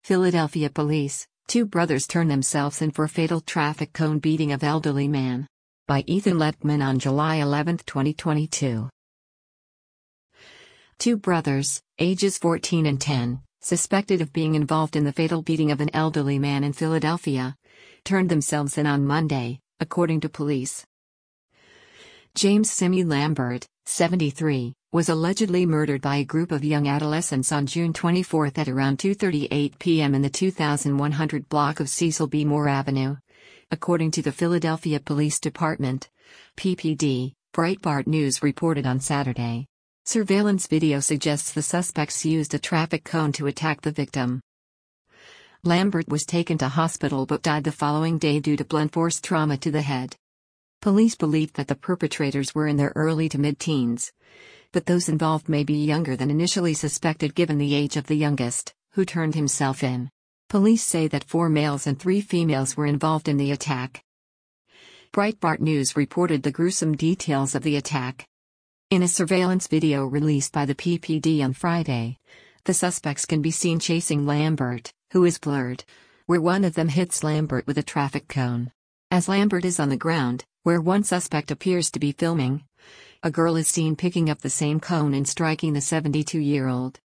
Philadelphia police, two brothers turn themselves in for fatal traffic cone beating of elderly man. By Ethan Letman on July 11, 2022. Two brothers, ages 14 and 10, suspected of being involved in the fatal beating of an elderly man in Philadelphia, turned themselves in on Monday, according to police. James Simi Lambert, 73, was allegedly murdered by a group of young adolescents on June 24 at around 2:38 p.m. in the 2100 block of Cecil B. Moore Avenue. According to the Philadelphia Police Department, PPD, Breitbart News reported on Saturday. Surveillance video suggests the suspects used a traffic cone to attack the victim. Lambert was taken to hospital but died the following day due to blunt force trauma to the head. Police believed that the perpetrators were in their early to mid-teens, but those involved may be younger than initially suspected given the age of the youngest, who turned himself in. Police say that 4 males and 3 females were involved in the attack. Breitbart News reported the gruesome details of the attack. In a surveillance video released by the PPD on Friday, the suspects can be seen chasing Lambert, who is blurred, where one of them hits Lambert with a traffic cone. As Lambert is on the ground, where one suspect appears to be filming, a girl is seen picking up the same cone and striking the 72-year-old.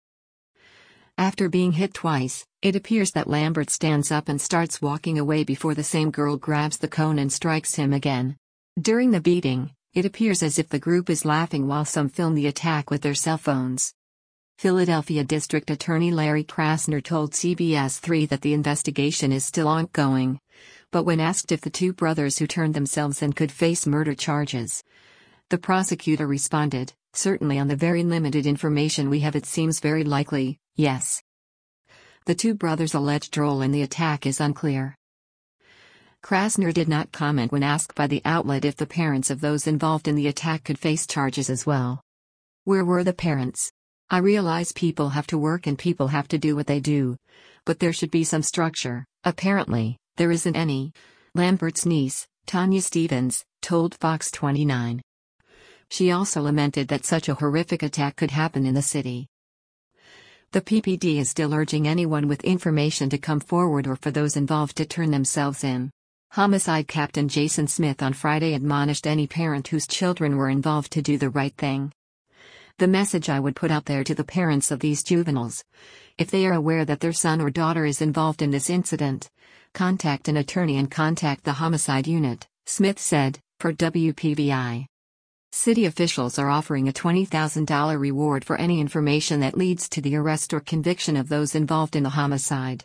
After being hit twice, it appears that Lambert stands up and starts walking away before the same girl grabs the cone and strikes him again. During the beating, it appears as if the group is laughing while some film the attack with their cell phones. Philadelphia District Attorney Larry Krasner told CBS 3 that the investigation is still ongoing, but when asked if the two brothers who turned themselves in could face murder charges, the prosecutor responded, "Certainly on the very limited information we have it seems very likely, yes." The two brothers' alleged role in the attack is unclear. Krasner did not comment when asked by the outlet if the parents of those involved in the attack could face charges as well. "Where were the parents? I realize people have to work and people have to do what they do, but there should be some structure. Apparently, there isn't any," Lambert's niece, Tanya Stevens, told Fox 29. She also lamented that such a horrific attack could happen in the city. The PPD is still urging anyone with information to come forward or for those involved to turn themselves in. Homicide Captain Jason Smith on Friday admonished any parent whose children were involved to do the right thing. "The message I would put out there to the parents of these juveniles: if they are aware that their son or daughter is involved in this incident, contact an attorney and contact the homicide unit," Smith said, per WPVI. City officials are offering a $20,000 reward for any information that leads to the arrest or conviction of those involved in the homicide.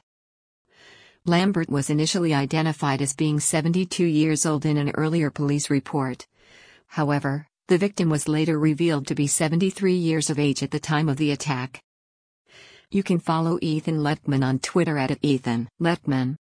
Lambert was initially identified as being 72 years old in an earlier police report. However, the victim was later revealed to be 73 years of age at the time of the attack. You can follow Ethan Letman on Twitter at @EthanLetman.